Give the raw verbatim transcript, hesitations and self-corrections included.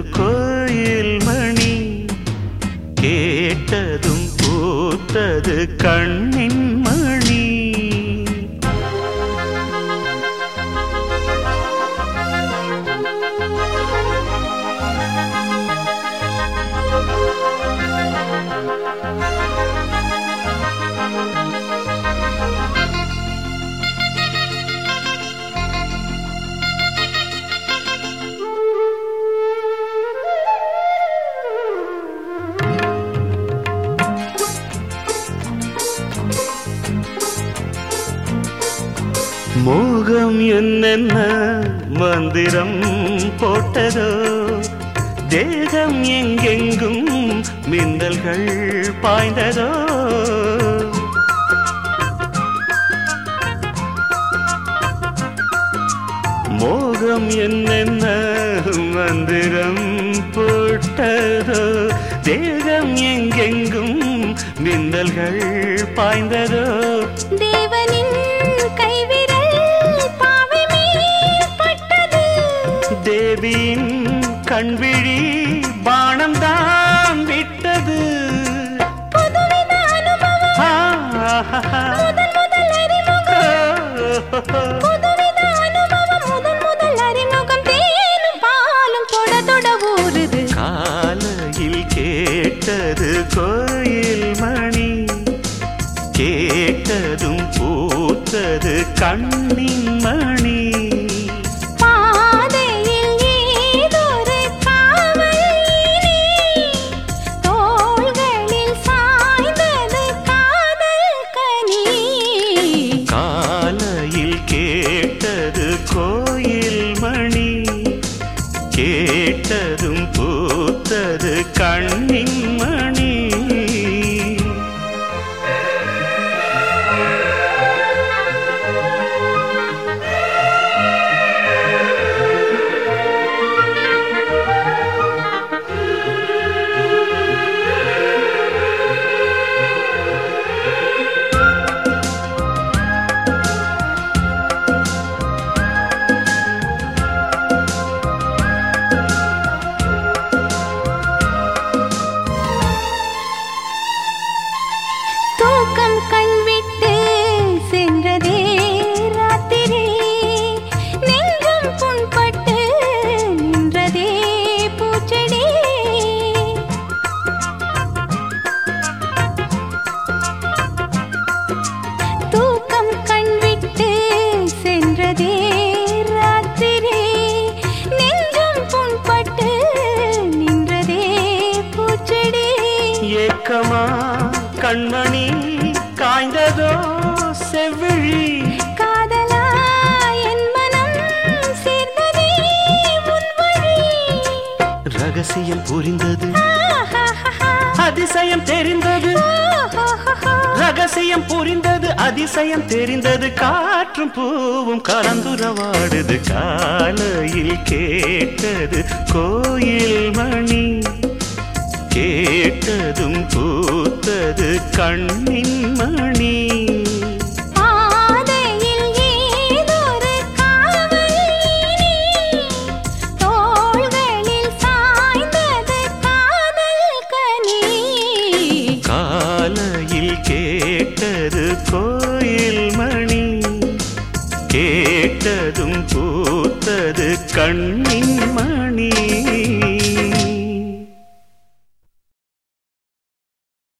கோயில் மணி, கேட்டதும் பூத்தது கண்ணின் மணி. மோகம் என்னென்ன மந்திரம் போட்டதோ, தேகம் எங்கெங்கும் மின்னல்கள் பாய்ந்ததோ. மோகம் என்னென்ன மந்திரம் போட்டதோ, தேகம் எங்கெங்கும் மின்னல்கள் பாய்ந்ததோ. தேவனின் கைவிரல் பாவை மேல் பட்டது, தேவியின் கண்விழி பாணம் தான் விட்டது. புதுவித அனுபவம் முதல் முதல் அறிமுகம், புதுவித அனுபவம் முதல் முதல் அறிமுகம். தேனும் பாலும் தொட தொட ஊறுது. காலையில் கேட்டது கோயில் மணி, கேட்டதும் பூத்தது கண்ணின் மணி. பாதையில் ஏதொரு காவல், தோள்களில் சாய்ந்தது காதல் கனி. காலையில் கேட்டது கோயில் மணி, கேட்டதும் பூத்தது கண்ணின் மணி. தூக்கம் கண்விட்டு சென்றதே ராத்திரி, நெஞ்சம் புண்பட்டு நின்றதே பூச்செடி. தூக்கம் கண்விட்டு சென்றதே ராத்திரி, நெஞ்சம் புண்பட்டு நின்றதே பூச்செடி. ஏக்கமா கண்மணி காய்ந்ததோ செவ்விழி, காதலா என் மனம் சேர்ந்ததே உன் வழி. ரகசியம் புரிந்தது, ஆஹாஹா, அதிசயம் தெரிந்தது. ஓஹோஹோஹோ. ரகசியம் புரிந்தது, அதிசயம் தெரிந்தது. காற்றும் பூவும் கலந்துரவாடுது. காலையில் கேட்டது கோயில் மணி, கேட்டதும் பூத்தது கண்ணின் மணி. பாதையில் ஏதொரு காவல், தோள்களில் சாய்ந்தது காதல் கனி. காலையில் கேட்டது கோயில் மணி, கேட்டதும் பூத்தது கண்ணின்